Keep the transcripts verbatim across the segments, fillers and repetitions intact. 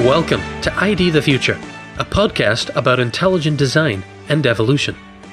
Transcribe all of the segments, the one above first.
Welcome to I D the Future, a podcast about intelligent design and evolution.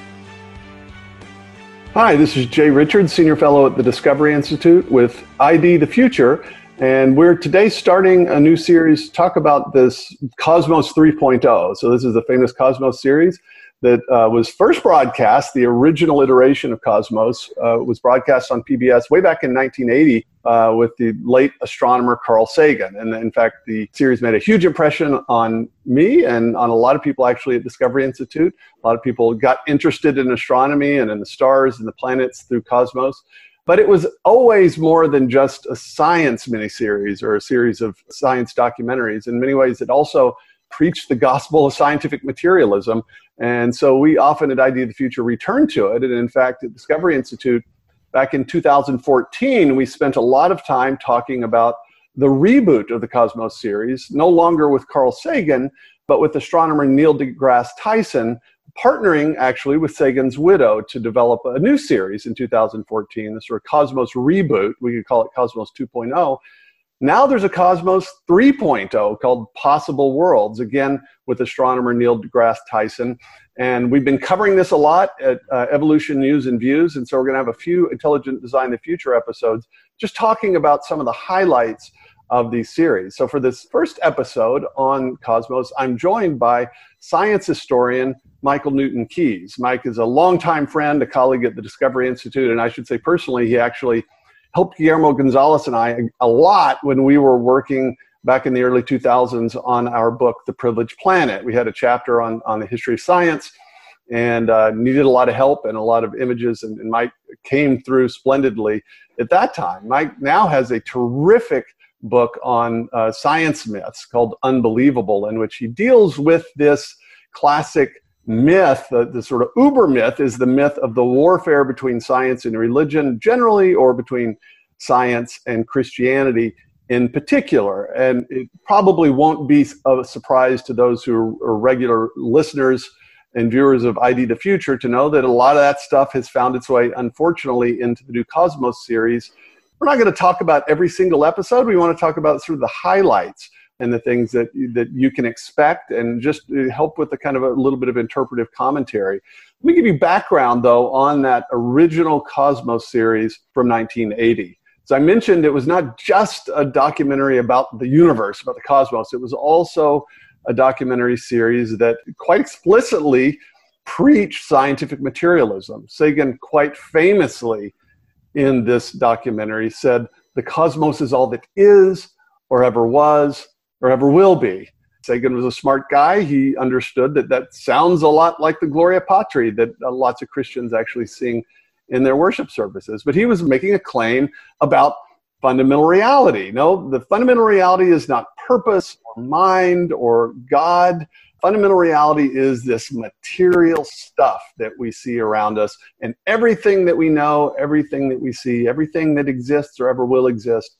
Hi, this is Jay Richards, Senior Fellow at the Discovery Institute with I D the Future, and we're today starting a new series to talk about this Cosmos three point oh. So this is the famous Cosmos series that uh, was first broadcast. The original iteration of Cosmos uh, was broadcast on P B S way back in nineteen eighty uh, with the late astronomer Carl Sagan. And in fact, the series made a huge impression on me and on a lot of people actually at Discovery Institute. A lot of people got interested in astronomy and in the stars and the planets through Cosmos. But it was always more than just a science miniseries or a series of science documentaries. In many ways, it also preached the gospel of scientific materialism. And so we often at I D the Future return to it. And in fact, at Discovery Institute, back in two thousand fourteen, we spent a lot of time talking about the reboot of the Cosmos series, no longer with Carl Sagan, but with astronomer Neil deGrasse Tyson, partnering actually with Sagan's widow to develop a new series in two thousand fourteen, the sort of Cosmos reboot. We could call it Cosmos two point oh. Now there's a Cosmos three point oh called Possible Worlds, again with astronomer Neil deGrasse Tyson. And we've been covering this a lot at uh, Evolution News and Views, and so we're going to have a few Intelligent Design the Future episodes just talking about some of the highlights of these series. So for this first episode on Cosmos, I'm joined by science historian Michael Newton Keyes. Mike is a longtime friend, a colleague at the Discovery Institute, and I should say personally, he actually helped Guillermo Gonzalez and I a lot when we were working back in the early two thousands on our book, The Privileged Planet. We had a chapter on, on the history of science and uh, needed a lot of help and a lot of images, and, and Mike came through splendidly at that time. Mike now has a terrific book on uh, science myths called Unbelievable, in which he deals with this classic myth. Uh, the sort of uber myth is the myth of the warfare between science and religion generally, or between science and Christianity in particular. And it probably won't be a surprise to those who are regular listeners and viewers of I D the Future to know that a lot of that stuff has found its way, unfortunately, into the new Cosmos series. We're not going to talk about every single episode. We want to talk about sort of the highlights and the things that, that you can expect, and just help with the kind of a little bit of interpretive commentary. Let me give you background, though, on that original Cosmos series from nineteen eighty. As I mentioned, it was not just a documentary about the universe, about the cosmos. It was also a documentary series that quite explicitly preached scientific materialism. Sagan quite famously in this documentary said, "The cosmos is all that is, or ever was, or ever will be." Sagan was a smart guy. He understood that that sounds a lot like the Gloria Patri that uh, lots of Christians actually sing in their worship services. But he was making a claim about fundamental reality. No, the fundamental reality is not purpose or mind or God. Fundamental reality is this material stuff that we see around us, and everything that we know, everything that we see, everything that exists or ever will exist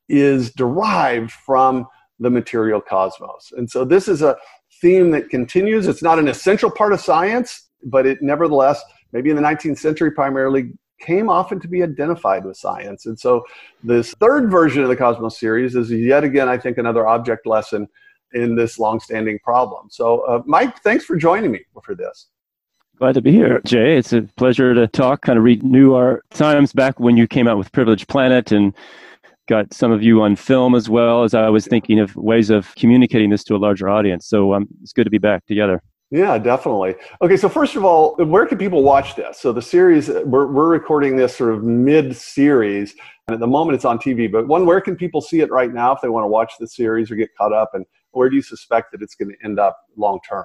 is derived from the material cosmos. And so this is a theme that continues. It's not an essential part of science, but it nevertheless, maybe in the nineteenth century primarily, came often to be identified with science. And so this third version of the Cosmos series is yet again, I think, another object lesson in this longstanding problem. So uh, Mike, thanks for joining me for this. Glad to be here, Jay. It's a pleasure to talk, kind of renew our times back when you came out with Privileged Planet, and got some of you on film as well, as I was thinking of ways of communicating this to a larger audience. So um, it's good to be back together. Yeah, definitely. Okay, so first of all, where can people watch this? So the series, we're, we're recording this sort of mid-series, and at the moment it's on T V. But one, where can people see it right now if they want to watch the series or get caught up? And where do you suspect that it's going to end up long-term?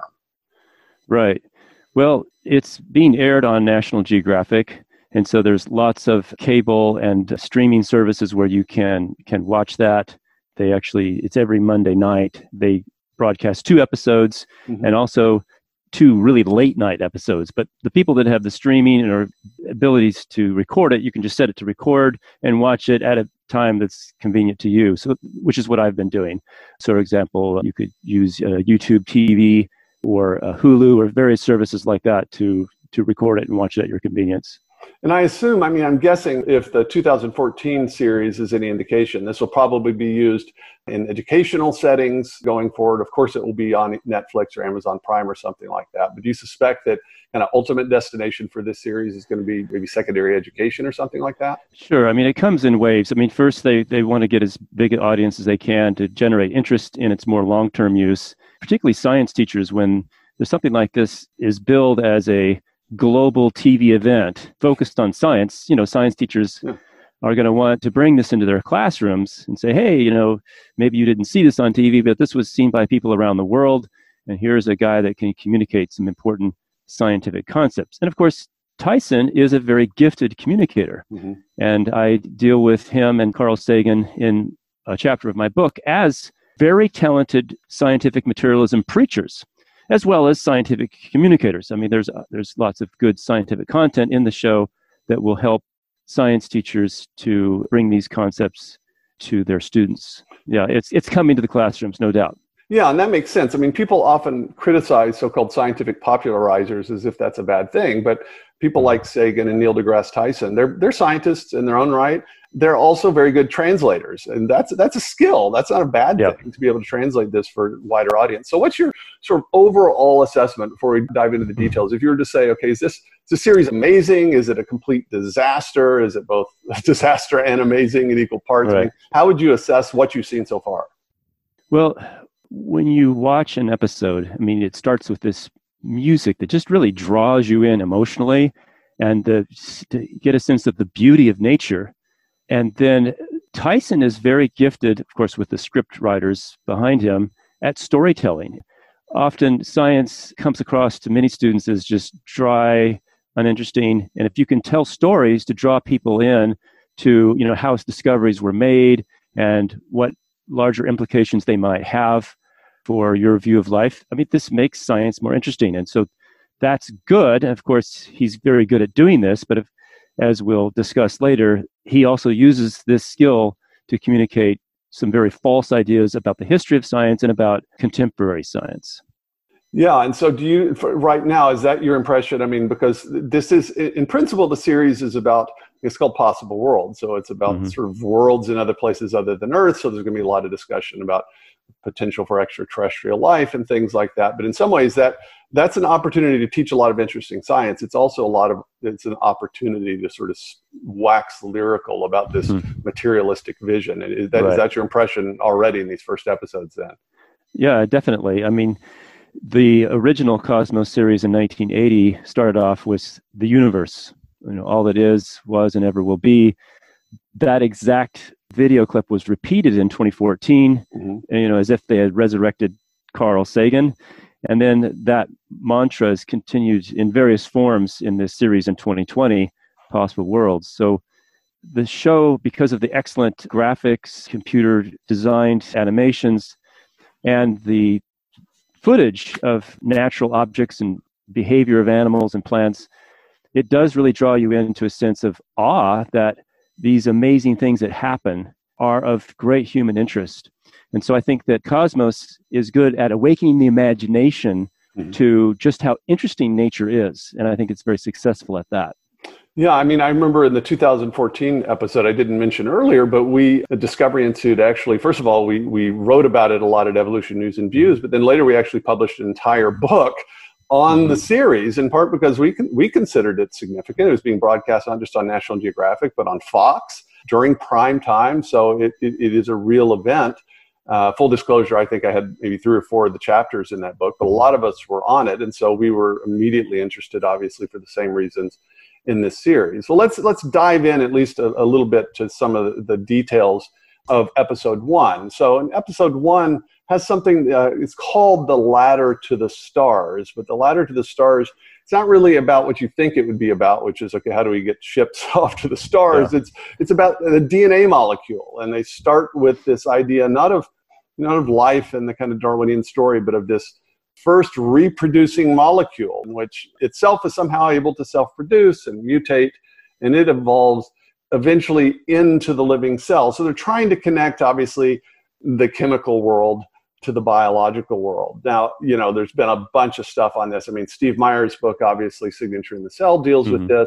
Right. Well, it's being aired on National Geographic. And so there's lots of cable and streaming services where you can can watch that. They actually, it's every Monday night. They broadcast two episodes, mm-hmm. and also two really late night episodes. But the people that have the streaming or abilities to record it, you can just set it to record and watch it at a time that's convenient to you. So, which is what I've been doing. So, for example, you could use uh, YouTube T V or uh, Hulu or various services like that to to record it and watch it at your convenience. And I assume, I mean, I'm guessing if the two thousand fourteen series is any indication, this will probably be used in educational settings going forward. Of course, it will be on Netflix or Amazon Prime or something like that. But do you suspect that kind of ultimate destination for this series is going to be maybe secondary education or something like that? Sure. I mean, it comes in waves. I mean, first, they, they want to get as big an audience as they can to generate interest in its more long-term use, particularly science teachers. When there's something like this is billed as a global T V event focused on science, you know, science teachers yeah. are going to want to bring this into their classrooms and say, hey, you know, maybe you didn't see this on T V, but this was seen by people around the world. And here's a guy that can communicate some important scientific concepts. And of course, Tyson is a very gifted communicator. Mm-hmm. And I deal with him and Carl Sagan in a chapter of my book as very talented scientific materialism preachers, as well as scientific communicators. I mean, there's uh, there's lots of good scientific content in the show that will help science teachers to bring these concepts to their students. Yeah, it's it's coming to the classrooms, no doubt. Yeah, and that makes sense. I mean, people often criticize so-called scientific popularizers as if that's a bad thing, but people like Sagan and Neil deGrasse Tyson, they're they're scientists in their own right. They're also very good translators, and that's that's a skill. That's not a bad yep. thing to be able to translate this for a wider audience. So what's your sort of overall assessment before we dive into the details? If you were to say, okay, is this is the series amazing? Is it a complete disaster? Is it both a disaster and amazing in equal parts? Right. I mean, how would you assess what you've seen so far? Well, when you watch an episode, I mean, it starts with this music that just really draws you in emotionally, and the, to get a sense of the beauty of nature. And then Tyson is very gifted, of course, with the script writers behind him, at storytelling. Often science comes across to many students as just dry, uninteresting. And if you can tell stories to draw people in to, you know, how discoveries were made and what larger implications they might have for your view of life, I mean, this makes science more interesting. And so that's good. And of course, he's very good at doing this. But if, as we'll discuss later, he also uses this skill to communicate some very false ideas about the history of science and about contemporary science. Yeah, and so do you, for right now, is that your impression? I mean, because this is, in principle, the series is about, it's called Possible Worlds. So it's about mm-hmm. sort of worlds in other places other than Earth. So there's going to be a lot of discussion about potential for extraterrestrial life and things like that. But in some ways, that that's an opportunity to teach a lot of interesting science. It's also a lot of, it's an opportunity to sort of wax lyrical about this mm-hmm. materialistic vision. Is that, right. is that your impression already in these first episodes then? Yeah, definitely. I mean, the original Cosmos series in nineteen eighty started off with the universe, you know, all that is, was, and ever will be. That exact video clip was repeated in twenty fourteen, mm-hmm. and, you know, as if they had resurrected Carl Sagan. And then that mantra is continued in various forms in this series in twenty twenty, Possible Worlds. So the show, because of the excellent graphics, computer-designed animations, and the footage of natural objects and behavior of animals and plants, it does really draw you into a sense of awe that these amazing things that happen are of great human interest. And so I think that Cosmos is good at awakening the imagination mm-hmm. to just how interesting nature is. And I think it's very successful at that. Yeah, I mean, I remember in the two thousand fourteen episode, I didn't mention earlier, but we, the Discovery Institute, actually, first of all, we we wrote about it a lot at Evolution News and Views, but then later we actually published an entire book on mm-hmm. the series, in part because we con- we considered it significant. It was being broadcast not just on National Geographic, but on Fox during prime time, so it, it, it is a real event. Uh, full disclosure, I think I had maybe three or four of the chapters in that book, but a lot of us were on it, and so we were immediately interested, obviously, for the same reasons in this series. Well, let's let's dive in at least a, a little bit to some of the, the details of episode one. So in episode one has something, uh, it's called The Ladder to the Stars, but The Ladder to the Stars, it's not really about what you think it would be about, which is, okay, how do we get ships off to the stars? Yeah. It's it's about the D N A molecule, and they start with this idea not of not of life and the kind of Darwinian story, but of this first reproducing molecule, which itself is somehow able to self-produce and mutate, and it evolves eventually into the living cell. So they're trying to connect, obviously, the chemical world to the biological world. Now, you know, there's been a bunch of stuff on this. I mean, Steve Meyer's book, obviously, Signature in the Cell, deals mm-hmm. with this.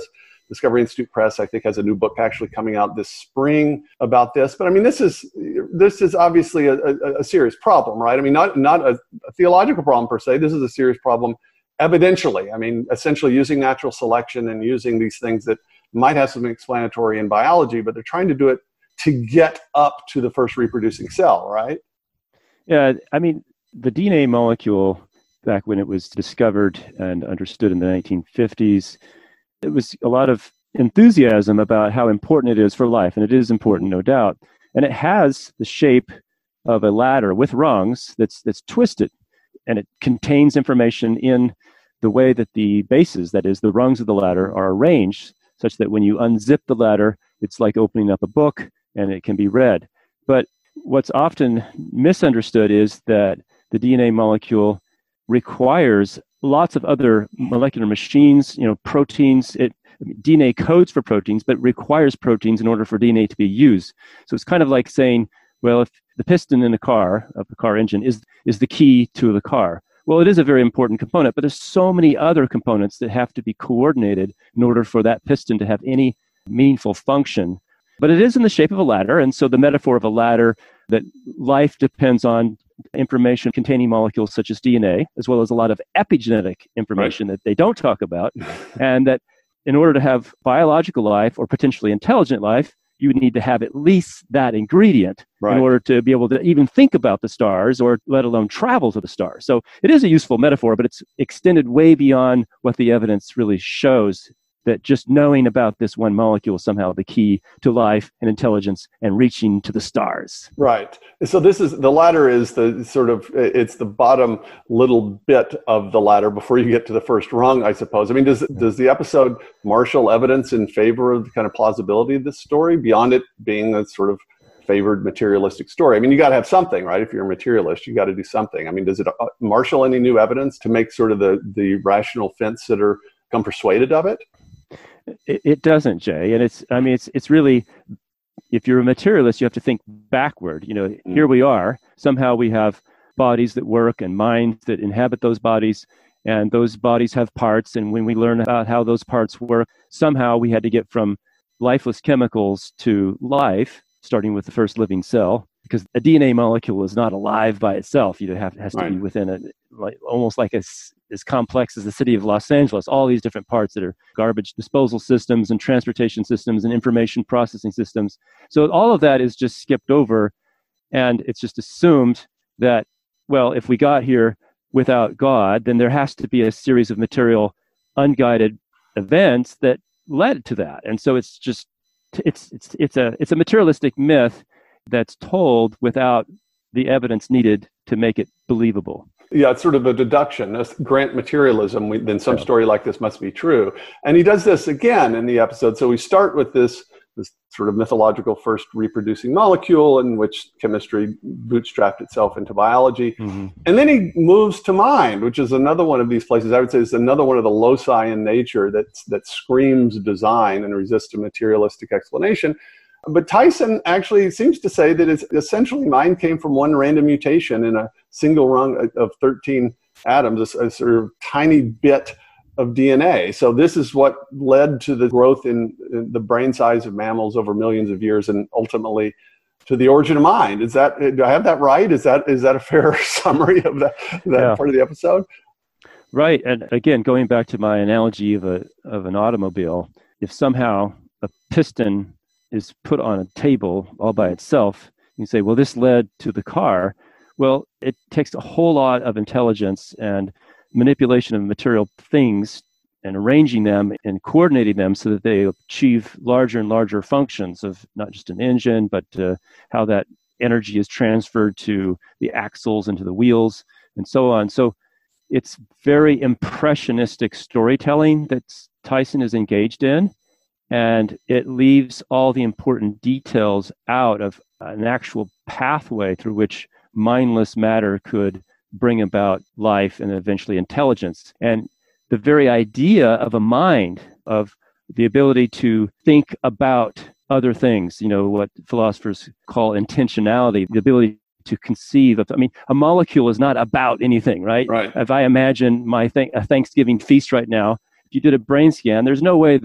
Discovery Institute Press, I think, has a new book actually coming out this spring about this. But I mean, this is this is obviously a, a, a serious problem, right? I mean, not not a, a theological problem per se. This is a serious problem evidentially. I mean, essentially using natural selection and using these things that might have some explanatory in biology, but they're trying to do it to get up to the first reproducing cell, right? Yeah, I mean, the D N A molecule, back when it was discovered and understood in the nineteen fifties, it was a lot of enthusiasm about how important it is for life, and it is important, no doubt. And it has the shape of a ladder with rungs that's that's twisted, and it contains information in the way that the bases, that is, the rungs of the ladder, are arranged, such that when you unzip the ladder, it's like opening up a book, and it can be read. But what's often misunderstood is that the D N A molecule requires lots of other molecular machines, you know, proteins. It D N A codes for proteins, but requires proteins in order for D N A to be used. So it's kind of like saying, well, if the piston in the car, of the car engine, is is the key to the car. Well, it is a very important component, but there's so many other components that have to be coordinated in order for that piston to have any meaningful function. But it is in the shape of a ladder, and so the metaphor of a ladder, that life depends on information containing molecules such as D N A, as well as a lot of epigenetic information right. that they don't talk about, and that in order to have biological life or potentially intelligent life, you would need to have at least that ingredient right. in order to be able to even think about the stars, or let alone travel to the stars. So it is a useful metaphor, but it's extended way beyond what the evidence really shows, that just knowing about this one molecule is somehow the key to life and intelligence and reaching to the stars. Right. So this is, the ladder is the sort of, it's the bottom little bit of the ladder before you get to the first rung, I suppose. I mean, does does the episode marshal evidence in favor of the kind of plausibility of this story, beyond it being a sort of favored materialistic story? I mean, you got to have something, right? If you're a materialist, you got to do something. I mean, does it marshal any new evidence to make sort of the, the rational fence sitter come persuaded of it? It, it doesn't, Jay. And it's, I mean, it's it's really, if you're a materialist, you have to think backward. You know, mm. here we are. Somehow we have bodies that work and minds that inhabit those bodies, and those bodies have parts. And when we learn about how those parts work, somehow we had to get from lifeless chemicals to life, starting with the first living cell, because a D N A molecule is not alive by itself. You have, it has to right. be within a, like almost like a, as complex as the city of Los Angeles, all these different parts that are garbage disposal systems and transportation systems and information processing systems. So all of that is just skipped over, and it's just assumed that, well, if we got here without God, then there has to be a series of material, unguided events that led to that. And so it's just, it's it's it's a it's a materialistic myth that's told without the evidence needed to make it believable. Yeah, it's sort of a deduction. Let's grant materialism, we, then some story like this must be true. And he does this again in the episode. So we start with this, this sort of mythological first reproducing molecule in which chemistry bootstrapped itself into biology. Mm-hmm. And then he moves to mind, which is another one of these places. I would say is another one of the loci in nature that, that screams design and resists a materialistic explanation. But Tyson actually seems to say that it's essentially mind came from one random mutation in a single rung of thirteen atoms, a, a sort of tiny bit of D N A. So this is what led to the growth in, in the brain size of mammals over millions of years, and ultimately to the origin of mind. Is that, do I have that right? Is that is that a fair summary of that, that yeah. part of the episode? Right. And again, going back to my analogy of a of an automobile, if somehow a piston is put on a table all by itself, you say, well, this led to the car. Well, it takes a whole lot of intelligence and manipulation of material things and arranging them and coordinating them so that they achieve larger and larger functions of not just an engine, but uh, how that energy is transferred to the axles and to the wheels and so on. So it's very impressionistic storytelling that Tyson is engaged in. And it leaves all the important details out of an actual pathway through which mindless matter could bring about life and eventually intelligence. And the very idea of a mind, of the ability to think about other things, you know, what philosophers call intentionality, the ability to conceive of, I mean, a molecule is not about anything, right? Right. If I imagine my th- a Thanksgiving feast right now, if you did a brain scan, there's no way that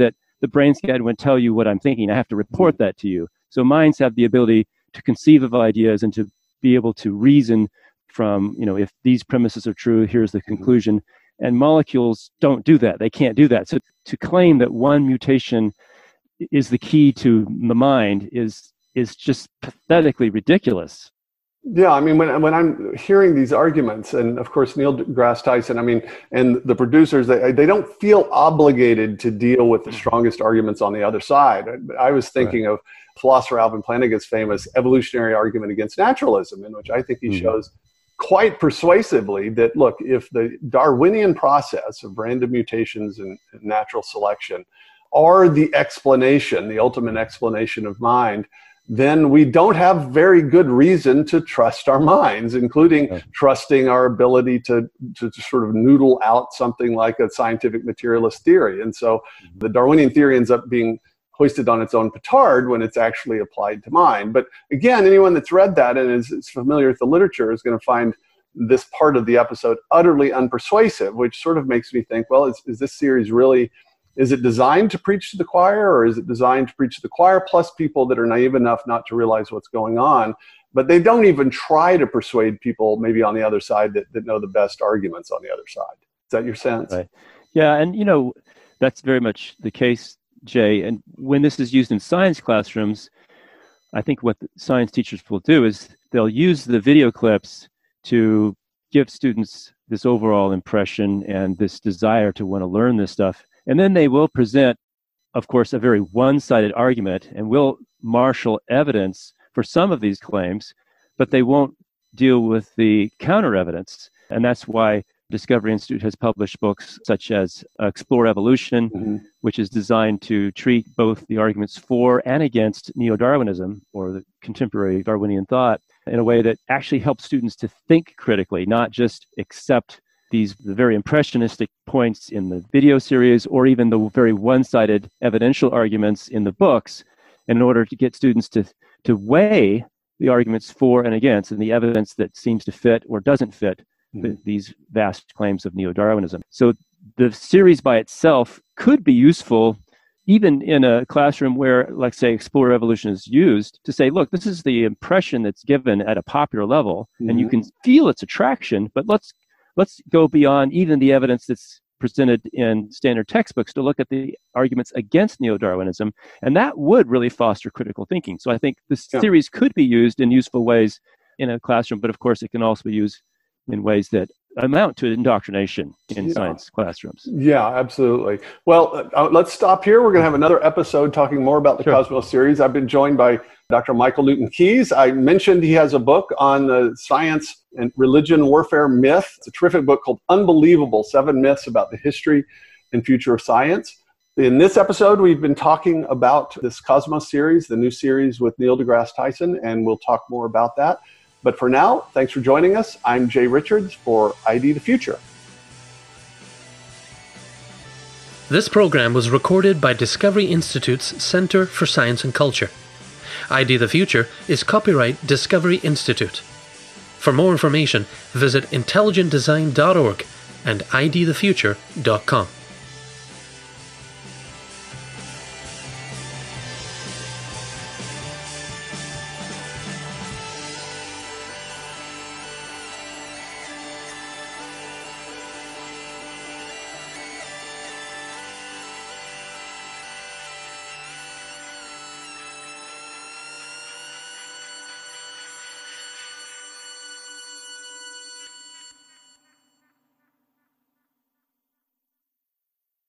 the brain scan would tell you what I'm thinking. I have to report that to you. So minds have the ability to conceive of ideas and to be able to reason from, you know, if these premises are true, here's the conclusion. And molecules don't do that. They can't do that. So to claim that one mutation is the key to the mind is is just pathetically ridiculous. Yeah, I mean, when when I'm hearing these arguments, and of course Neil deGrasse Tyson, I mean, and the producers, they they don't feel obligated to deal with the strongest arguments on the other side. I was thinking right. of philosopher Alvin Plantinga's famous evolutionary argument against naturalism, in which I think he mm-hmm. shows quite persuasively that, look, if the Darwinian process of random mutations and natural selection are the explanation, the ultimate explanation of mind, then we don't have very good reason to trust our minds, including yeah. trusting our ability to, to, to sort of noodle out something like a scientific materialist theory. And so mm-hmm. the Darwinian theory ends up being hoisted on its own petard when it's actually applied to mind. But again, anyone that's read that and is, is familiar with the literature is going to find this part of the episode utterly unpersuasive, which sort of makes me think, well, is, is this series really... Is it designed to preach to the choir, or is it designed to preach to the choir plus people that are naive enough not to realize what's going on? But they don't even try to persuade people maybe on the other side that, that know the best arguments on the other side. Is that your sense? Right. Yeah, and you know, that's very much the case, Jay. And when this is used in science classrooms, I think what the science teachers will do is they'll use the video clips to give students this overall impression and this desire to want to learn this stuff. And then they will present, of course, a very one-sided argument and will marshal evidence for some of these claims, but they won't deal with the counter-evidence. And that's why Discovery Institute has published books such as Explore Evolution, mm-hmm. which is designed to treat both the arguments for and against neo-Darwinism, or the contemporary Darwinian thought, in a way that actually helps students to think critically, not just accept these the very impressionistic points in the video series, or even the very one-sided evidential arguments in the books, in order to get students to, to weigh the arguments for and against, and the evidence that seems to fit or doesn't fit mm-hmm. the, these vast claims of neo-Darwinism. So the series by itself could be useful even in a classroom where, like, say, Explore Evolution is used, to say, look, this is the impression that's given at a popular level, mm-hmm. and you can feel its attraction, but let's Let's go beyond even the evidence that's presented in standard textbooks to look at the arguments against neo-Darwinism, and that would really foster critical thinking. So I think this yeah. series could be used in useful ways in a classroom, but of course it can also be used in ways that amount to indoctrination in yeah. science classrooms. Yeah, absolutely. Well, uh, let's stop here. We're going to have another episode talking more about the sure. Cosmos series. I've been joined by Doctor Michael Newton Keyes. I mentioned he has a book on the science and religion warfare myth. It's a terrific book called Unbelievable, Seven Myths About the History and Future of Science. In this episode, we've been talking about this Cosmos series, the new series with Neil deGrasse Tyson, and we'll talk more about that. But for now, thanks for joining us. I'm Jay Richards for I D the Future. This program was recorded by Discovery Institute's Center for Science and Culture. I D the Future is copyright Discovery Institute. For more information, visit intelligent design dot org and I D the future dot com.